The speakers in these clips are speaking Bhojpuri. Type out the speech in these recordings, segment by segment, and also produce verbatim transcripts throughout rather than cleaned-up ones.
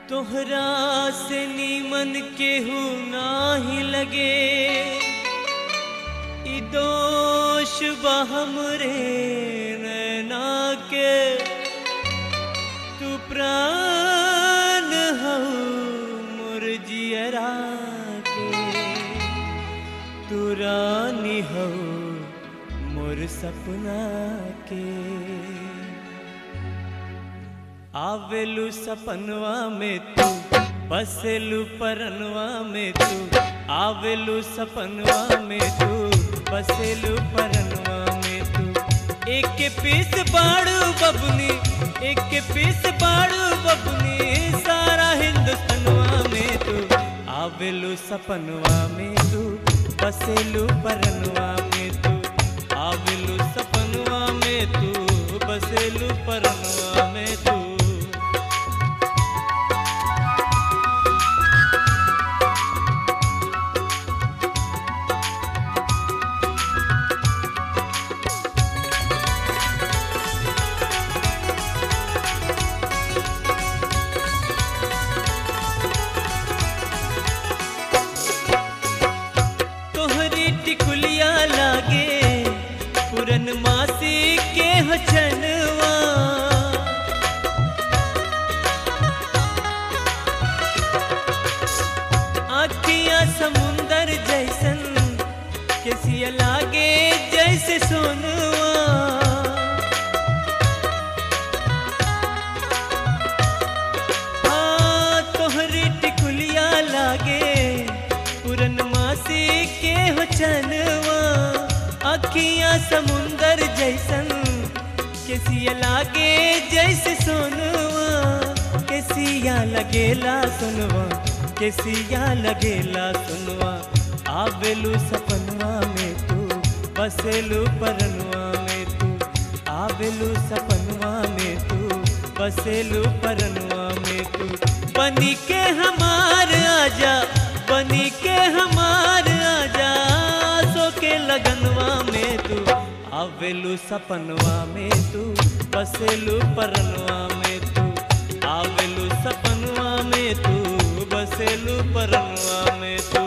तोहरा से नीमन केहू नाही लगे, ई दोष बा हमरे नैना के। तू प्राण हौ मोर जियरा के, तू रानी हौ मोर सपना के। आवेलू सपनवा में तू, बसेलू परनवा में तू। आवेलू सपनवा में तू, बसेलू परनवा में तू। एक पीस बाड़ू बबनी, एक पीस बाड़ू बबनी, सारा हिंदुस्तानवा में तू। आवेलू सपनवा में तू, बसेलू परनवा में तू। आवेलू सपनवा में तू, बसेलू परनवा में तू। टिकुलिया लागे पुरन मासी के हचनवा, आँखियाँ समुंदर जैसन, केसिया लागे जैसे सोनवा। हाँ तोहरी टिकुलिया लागे पुरन मासी के हो चनवा, अखियाँ समुंदर जैसन, केसिया लागे जैसे सोनवा। केसिया लगेला सुनवा, केसिया लगेला सुनवा। आवेलू सपनवा में तू, बसेलू परनवा में तू। आवेलू सपनवा में तू, बसेलू परनवा में तू। बनी के हमार आजा, बनी के हमार आजा, सो के लगनवा में तू। आवेलू सपनवा में तू, बसेलू परनवा में तू। आवेलू सपनवा में तू, बसेलू परनवा में तू।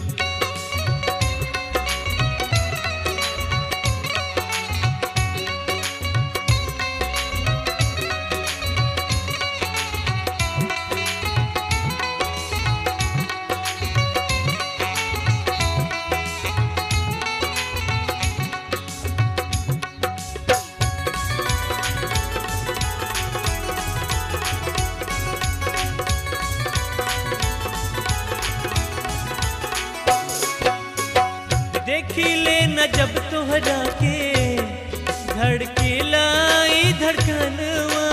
देखी ले न जब तोहरा के, धड़केला ई धड़कनवा।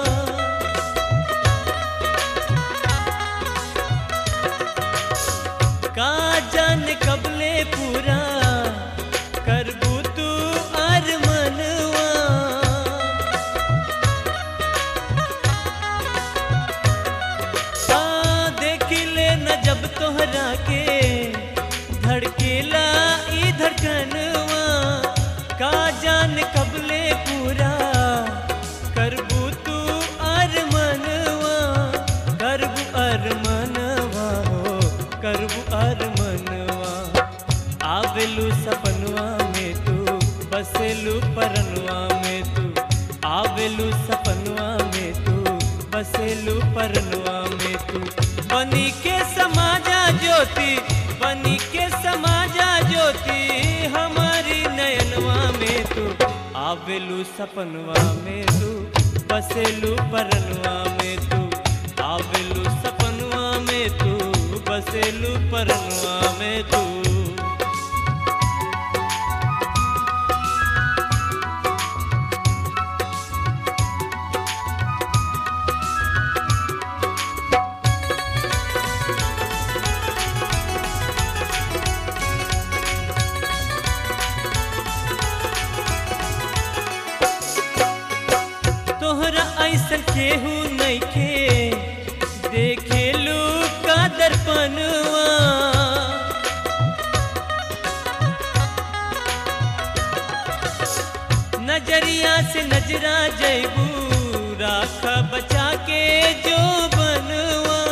का जाने कबले पूरा करबू तू अरमनवा। हाँ देखी ले न जब तोहरा के, धड़केला ई धड़कनवा। का जान कबले पूरा करबू तू अरमनवा। करबू अरमनवा हो, करबू अरमनवा। आवेलू सपनवा में तू, बसेलू परनवा में तू। आवेलू सपनवा में तू, बसेलू परनवा में तू। बनी के समाजा ज्योति, बनी के समाजा ज्योति, हमारी नयनवा में तू। आवेलू सपनवा में तू, बसेलू परनवा में तू। आवेलू सपनवा में तू, बसेलू परनवा में तू। तोहरा ऐसन केहू नइखे, देखेलू का दर्पणवा। नजरिया से नजरा जैबू, राखा बचा के जो बनवा।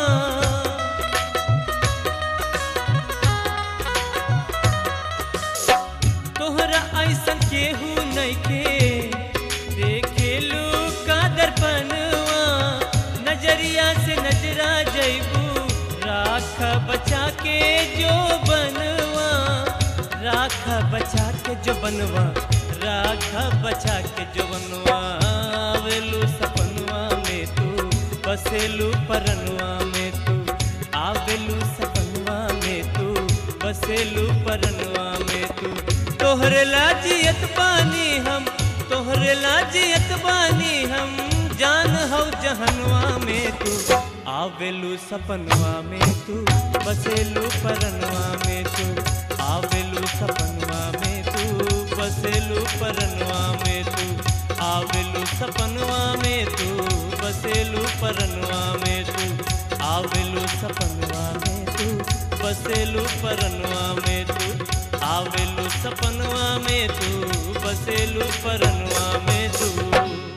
दर्पणवा नजरिया से नजरा जैबू राख बचा के जो बनवा राख बचा के जो बनवा राख बचा के जो बनवा आवेलू सपनवा में तू बसेलू परनवा में तू आवेलू सपनवा में तू बसेलू परनवा में तू तोहरे लाजियत बानी हम तोहरे लाजियत बानी हम जान हो जहनवा में तू आवेलू सपनवा में तू बसेलू परनवा में तू आवेलू सपनवा में तू बसेलू परनवा में तू आवेलू सपनवा में तू बसेलू परनवा में तू आवेलू सपनवा में तू बसेलू परनवा में तू आवेलू सपनवा में तू बसेलू परनवा में तू।